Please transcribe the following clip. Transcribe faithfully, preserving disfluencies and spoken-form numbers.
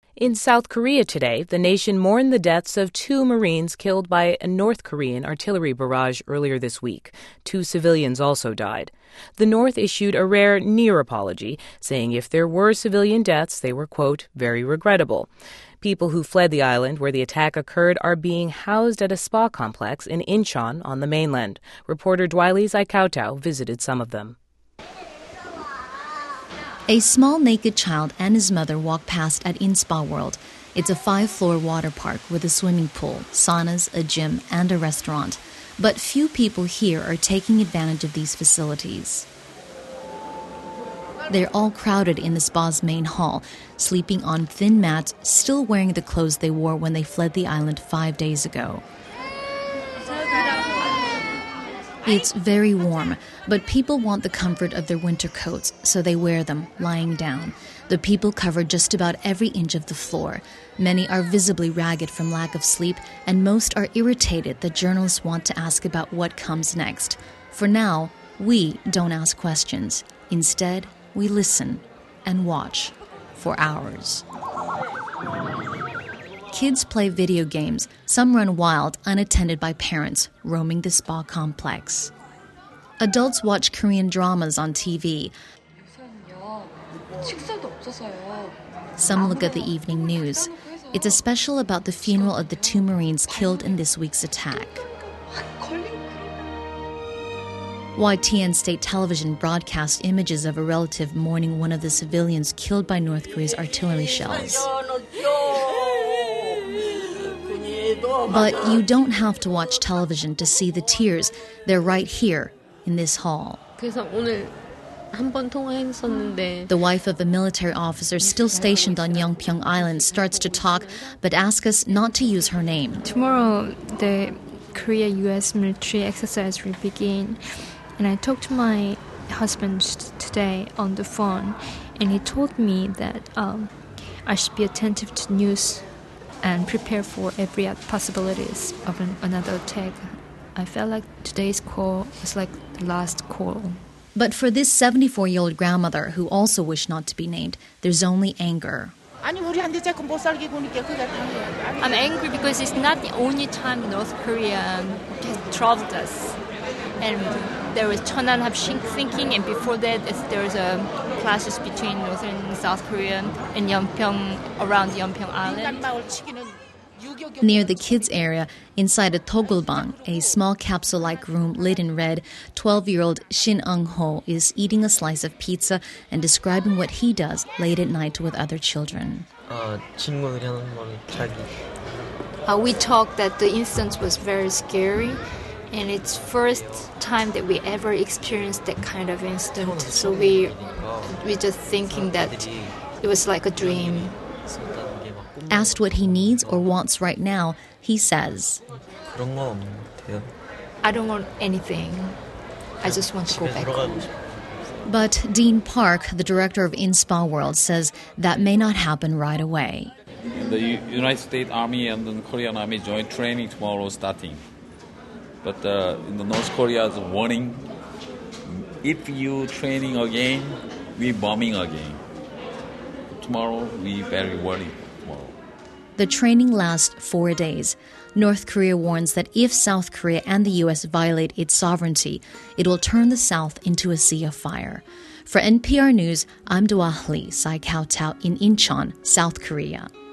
In South Korea today, the nation mourned the deaths of two Marines killed by a North Korean artillery barrage earlier this week. Two civilians also died. The North issued a rare near apology, saying if there were civilian deaths, they were, quote, very regrettable. People who fled the island where the attack occurred are being housed at a spa complex in Incheon on the mainland. Reporter Dwiley Zaikautau visited some of them. A small naked child and his mother walk past at InSpa World. It's a five-floor water park with a swimming pool, saunas, a gym, and a restaurant. But few people here are taking advantage of these facilities. They're all crowded in the spa's main hall, sleeping on thin mats, still wearing the clothes they wore when they fled the island five days ago. It's very warm, but people want the comfort of their winter coats, so they wear them, lying down. The people cover just about every inch of the floor. Many are visibly ragged from lack of sleep, and most are irritated that journalists want to ask about what comes next. For now, we don't ask questions. Instead, we listen and watch for hours. Kids play video games. Some run wild, unattended by parents, roaming the spa complex. Adults watch Korean dramas on T V. Some look at the evening news. It's a special about the funeral of the two Marines killed in this week's attack. Y T N State Television broadcast images of a relative mourning one of the civilians killed by North Korea's artillery shells. But you don't have to watch television to see the tears. They're right here, in this hall. The wife of a military officer still stationed on Yeongpyeong Island starts to talk, but asks us not to use her name. Tomorrow, the Korea-U S military exercise will begin. And I talked to my husband today on the phone, and he told me that um, I should be attentive to news and prepare for every possibilities of an, another attack. I felt like today's call was like the last call. But for this seventy-four-year-old grandmother, who also wished not to be named, there's only anger. I'm angry because it's not the only time North Korea has troubled us. And there was Cheonan Hapsing thinking, and before that there was a clashes between North and South Korea and Yeonpyeong, around Yeonpyeong Island. Near the kids' area, inside a togulbang, a small capsule-like room lit in red, twelve-year-old Shin Eung-ho is eating a slice of pizza and describing what he does late at night with other children. Uh, we talked that the incident was very scary. And it's first time that we ever experienced that kind of incident. So we we just thinking that it was like a dream. Asked what he needs or wants right now, he says, I don't want anything. I just want to go back home. But Dean Park, the director of InSpa World, says that may not happen right away. The United States Army and the Korean Army joint training tomorrow starting. But uh, in the North Korea's warning, if you training again, we bombing again. Tomorrow, we very worried tomorrow. The training lasts four days. North Korea warns that if South Korea and the U S violate its sovereignty, it will turn the South into a sea of fire. For N P R News, I'm Dwaley Zaikautau in Incheon, South Korea.